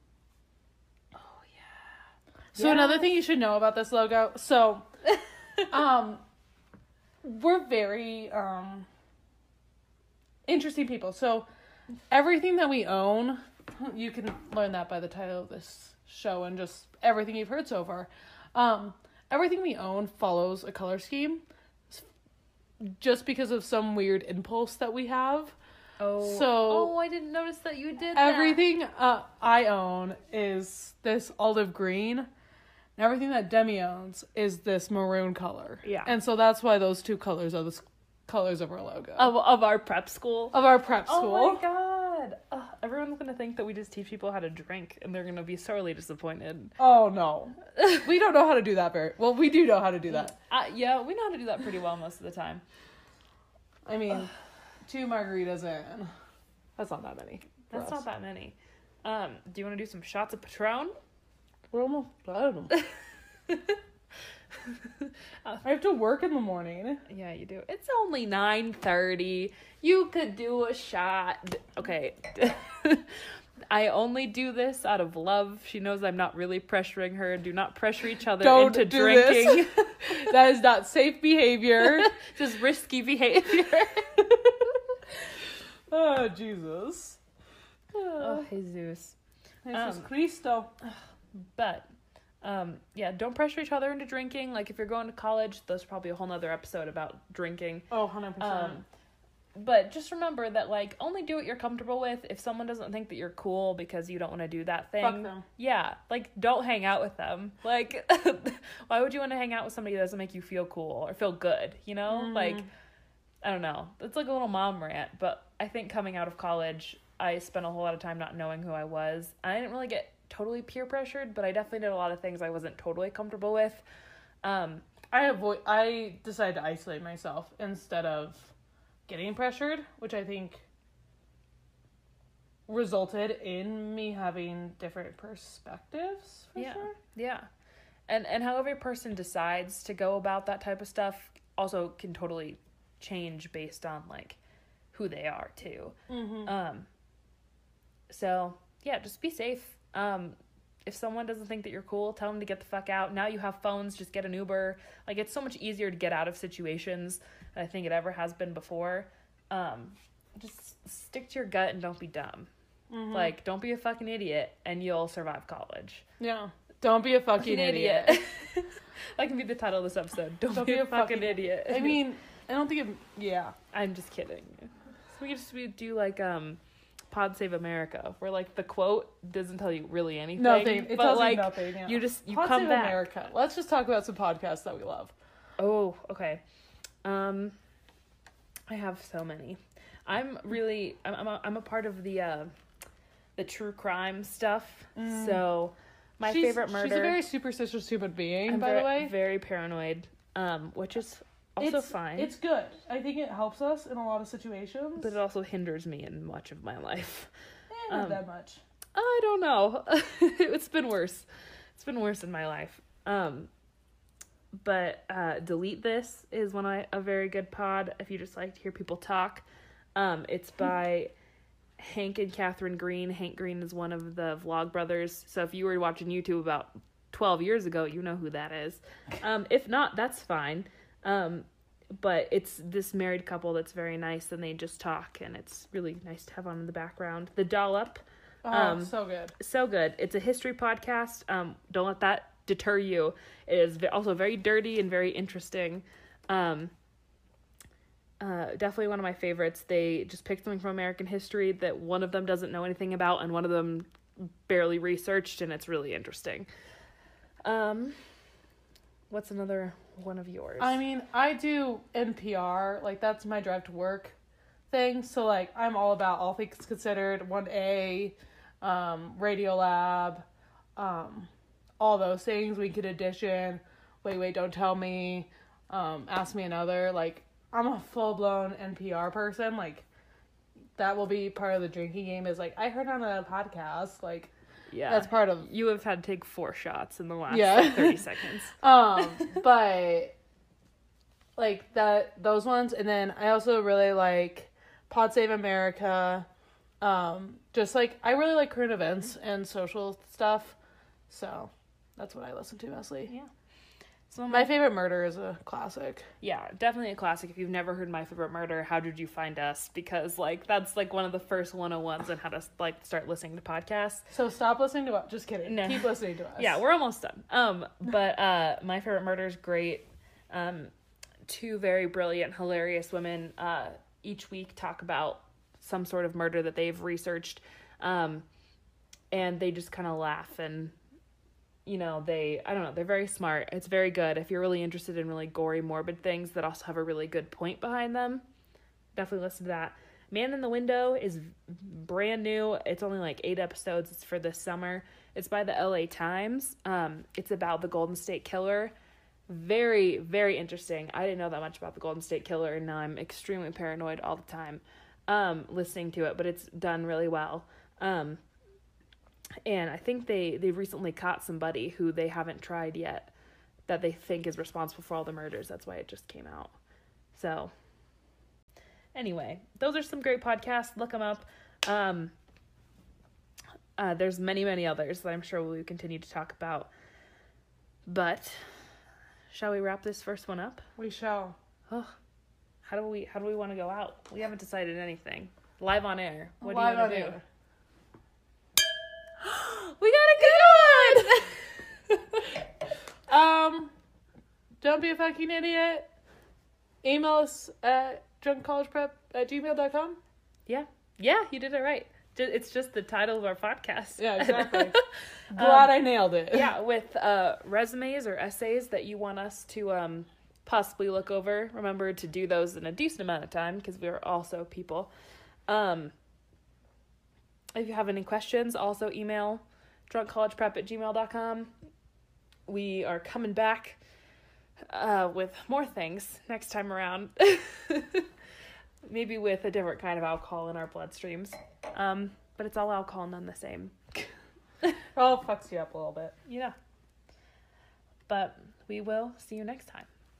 Speaker 2: So
Speaker 1: Yeah.
Speaker 2: another thing you should know about this logo, so, um, we're very, um, interesting people. So everything that we own, you can learn that by the title of this show and just everything you've heard so far. Um, everything we own follows a color scheme just because of some weird impulse that we have.
Speaker 1: oh,
Speaker 2: So-
Speaker 1: oh, I didn't notice that you did
Speaker 2: Everything uh, I own is this olive green. And everything that Demi owns is this maroon color.
Speaker 1: Yeah.
Speaker 2: And so that's why those two colors are the s- colors of our logo.
Speaker 1: that of of our prep school.
Speaker 2: Of our prep school.
Speaker 1: Oh my god! Ugh, everyone's gonna think that we just teach people how to drink, and they're gonna be sorely disappointed.
Speaker 2: Oh, no. We don't know how to do that very... Well, we do know how to do that.
Speaker 1: Uh, yeah, we know how to do that pretty well most of the time.
Speaker 2: I mean, two margaritas in. That's not that many. for
Speaker 1: That's
Speaker 2: us.
Speaker 1: not that many. Um, do you want to do some shots of Patron?
Speaker 2: We're almost done. I have to work in the morning.
Speaker 1: Yeah, you do. It's only nine thirty. You could do a shot. Okay. I only do this out of love. She knows I'm not really pressuring her. Do not pressure each other
Speaker 2: Don't
Speaker 1: into
Speaker 2: do
Speaker 1: drinking.
Speaker 2: this. That is not safe behavior.
Speaker 1: Just risky behavior.
Speaker 2: Oh, Jesus.
Speaker 1: Oh, Jesus.
Speaker 2: Jesus
Speaker 1: Um,
Speaker 2: Cristo.
Speaker 1: But, um, yeah, don't pressure each other into drinking. Like, if you're going to college, there's probably a whole nother episode about drinking.
Speaker 2: Oh, one hundred percent.
Speaker 1: Um, but just remember that, like, only do what you're comfortable with. If someone doesn't think that you're cool because you don't want to do that thing,
Speaker 2: Fuck them.
Speaker 1: yeah, like, don't hang out with them. Like, why would you want to hang out with somebody that doesn't make you feel cool or feel good, you know?
Speaker 2: Mhm.
Speaker 1: Like, I don't know. It's like a little mom rant, but I think coming out of college, I spent a whole lot of time not knowing who I was. I didn't really get totally peer pressured, but I definitely did a lot of things I wasn't totally comfortable with. Um,
Speaker 2: I avoid. I decided to isolate myself instead of getting pressured, which I think resulted in me having different perspectives. For
Speaker 1: yeah,
Speaker 2: sure.
Speaker 1: yeah, and and how every person decides to go about that type of stuff also can totally change based on like who they are too.
Speaker 2: Mm-hmm.
Speaker 1: Um. So yeah, just be safe. Um. If someone doesn't think that you're cool, tell them to get the fuck out. Now you have phones, just get an Uber. Like, it's so much easier to get out of situations than I think it ever has been before. Um, just stick to your gut and don't be dumb. Mm-hmm. Like, don't be a fucking idiot and you'll survive college.
Speaker 2: Yeah. Don't be a fucking idiot. idiot.
Speaker 1: That can be the title of this episode. Don't, don't be, be a, a fucking, fucking idiot.
Speaker 2: I mean, I don't think it, yeah.
Speaker 1: I'm just kidding. So we could just we do, like, um... Pod Save America, where like the quote doesn't tell you really anything.
Speaker 2: Nothing. It
Speaker 1: but
Speaker 2: tells
Speaker 1: like,
Speaker 2: you nothing. Yeah.
Speaker 1: You just you
Speaker 2: Pod
Speaker 1: come
Speaker 2: Save
Speaker 1: back.
Speaker 2: America. Let's just talk about some podcasts that we love.
Speaker 1: Oh, okay. Um, I have so many. I'm really I'm I'm a, I'm a part of the uh, the true crime stuff. Mm. So my
Speaker 2: she's,
Speaker 1: favorite murder.
Speaker 2: She's a very superstitious human being,
Speaker 1: I'm
Speaker 2: by
Speaker 1: very,
Speaker 2: the way.
Speaker 1: Very paranoid. Um, which is. Also
Speaker 2: it's,
Speaker 1: fine.
Speaker 2: It's good. I think it helps us in a lot of situations.
Speaker 1: But it also hinders me in much of my life.
Speaker 2: Eh, not um, that much.
Speaker 1: I don't know. It's been worse. It's been worse in my life. Um, but uh, Delete This is one of a very good pod if you just like to hear people talk. Um, it's by Hank and Catherine Green. Hank Green is one of the Vlog brothers. So if you were watching YouTube about twelve years ago, you know who that is. Um, if not, that's fine. Um, but it's this married couple that's very nice and they just talk and it's really nice to have on in the background. The Dollop.
Speaker 2: Oh,
Speaker 1: um,
Speaker 2: so good.
Speaker 1: So good. It's a history podcast. Um, don't let that deter you. It is also very dirty and very interesting. Um, uh, definitely one of my favorites. They just picked something from American history that one of them doesn't know anything about and one of them barely researched and it's really interesting. Um, what's another one of yours?
Speaker 2: I mean, I do N P R, like that's my drive to work thing. So like I'm all about All Things Considered, one A, um, Radiolab, um, all those things, Wicked Edition, Wait Wait Don't Tell Me, um, Ask Me Another. Like I'm a full blown N P R person. Like that will be part of the drinking game is like I heard on a podcast, like
Speaker 1: yeah,
Speaker 2: that's part of.
Speaker 1: You have had to take four shots in the last
Speaker 2: yeah.
Speaker 1: like, thirty seconds.
Speaker 2: Um, but like that, those ones, and then I also really like Pod Save America. Um, just like I really like current events and social stuff, so that's what I listen to mostly.
Speaker 1: Yeah. So
Speaker 2: my favorite murder is a classic.
Speaker 1: Yeah, definitely a classic. If you've never heard My Favorite Murder, how did you find us? Because like that's like one of the first one oh ones on how to like start listening to podcasts.
Speaker 2: So stop listening to us. Just kidding. No. Keep listening to us.
Speaker 1: Yeah, we're almost done. Um, but uh, My Favorite Murder is great. Um, two very brilliant, hilarious women uh, each week talk about some sort of murder that they've researched, um, and they just kind of laugh and. You know, they, I don't know, they're very smart. It's very good. If you're really interested in really gory, morbid things that also have a really good point behind them, definitely listen to that. Man in the Window is brand new. It's only like eight episodes. It's for this summer. It's by the L A Times. Um, it's about the Golden State Killer. Very, very interesting. I didn't know that much about the Golden State Killer, and now I'm extremely paranoid all the time um, listening to it, but it's done really well. Um And I think they, they recently caught somebody who they haven't tried yet that they think is responsible for all the murders. That's why it just came out. So, anyway, those are some great podcasts. Look them up. Um, uh, there's many, many others that I'm sure we'll continue to talk about. But, shall we wrap this first one up?
Speaker 2: We shall.
Speaker 1: Oh, how do we how do we want to go out? We haven't decided anything. Live on air. What
Speaker 2: Live
Speaker 1: do you want to do?
Speaker 2: Air.
Speaker 1: We got a good
Speaker 2: one! um, don't be a fucking idiot. Email us at drunkcollegeprep at gmail dot com.
Speaker 1: Yeah. Yeah, you did it right. It's just the title of our podcast.
Speaker 2: Yeah, exactly. Glad
Speaker 1: um,
Speaker 2: I nailed it.
Speaker 1: Yeah, with uh, resumes or essays that you want us to um, possibly look over. Remember to do those in a decent amount of time because we are also people. Um, if you have any questions, also email drunkcollegeprep at gmail dot com. We are coming back uh, with more things next time around. Maybe with a different kind of alcohol in our bloodstreams. Um, but it's all alcohol, none the same.
Speaker 2: It all fucks you up a little bit.
Speaker 1: Yeah. But we will see you next time.